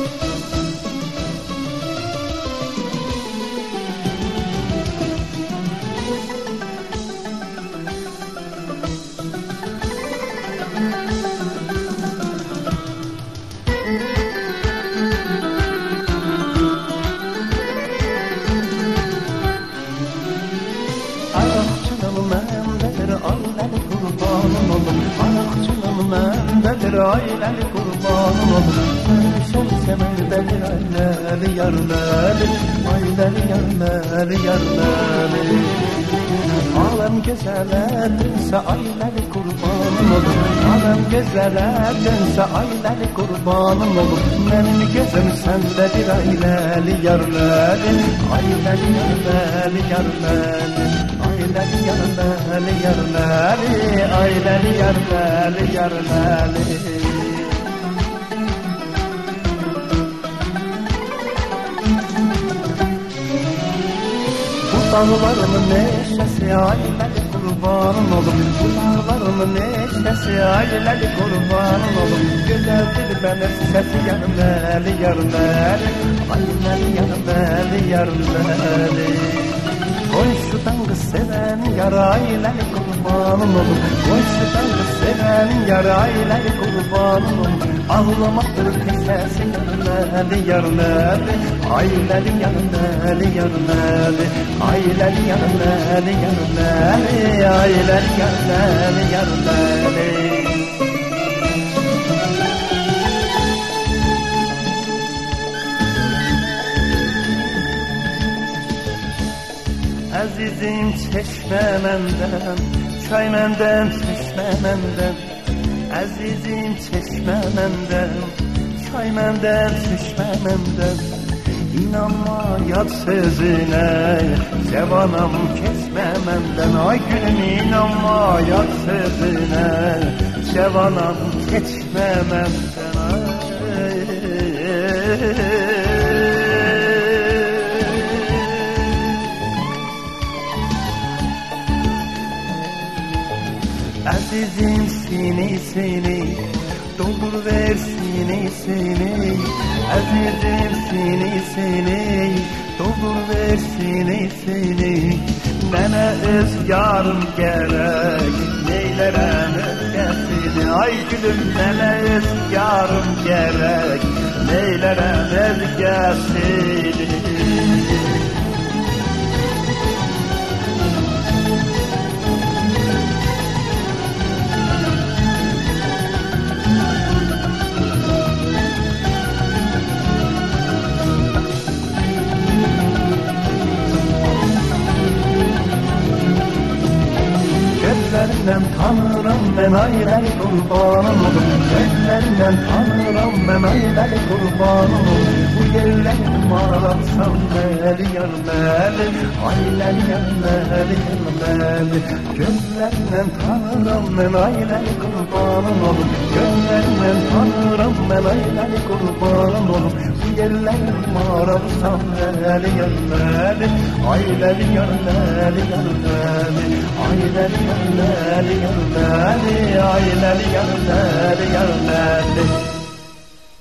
Aileli kurbanım olur. Sen severdedir aileli yarmeli, aileli yarmeli yarmeli. Alem gezelerdense aileli kurbanım olur. Alem gezelerdense aileli kurbanım olur. Benim gözüm sendedir aileli yarmeli, aileli yarmeli yarmeli. Aileli yarmeli yarmeli, aileli yarmeli yarmeli. Bu dağlarımın neşesi aileli kurbanım olur. Bu dağlarımın neşesi aileli kurbanım olur. Güzeldir benim sesi yarmeli yarmeli, aileli yarmeli yarmeli. Komşudan kız seven yar aileli kurbanım olur. Komşudan kız seven yar aileli kurbanım olur. Ağlamaktır sesi yarmeli yarmeli, aileli yarmeli yarmeli. Aileli yarmeli yarmeli, aileli yarmeli yarmeli. Azizim çeşme menden, çay menden, çeşme menden. Azizim çeşme menden, çay menden, çeşme menden. İnanma yad sözüne, cevanam kesme menden. Ay gülüm inanma yad sözüne, cevanam kesme menden. Azizim sinesini doldur ver sinesini. Azizim sinesini doldur ver sinesini. Bana öz yarım gerek, neylerem özgesini. Ay gülüm bana öz yarım gerek, neylerem özgesini. Gözlerinden tanırım ben aileli kurbanım olur. Gözlerinden tanırım ben aileli kurbanım olur. Bu yerlerin mağarasam meli yarmeli, aileli yarmeli yarmeli. Gözlerinden tanırım ben aileli kurbanım olur. Gözlerinden tanırım ben aileli kurbanım olur. Bu yerlerin mağarasam meli yarmeli, aileli yarmeli yarmeli. Aileli yarmeli yarmeli, aileli yarmeli yarmeli.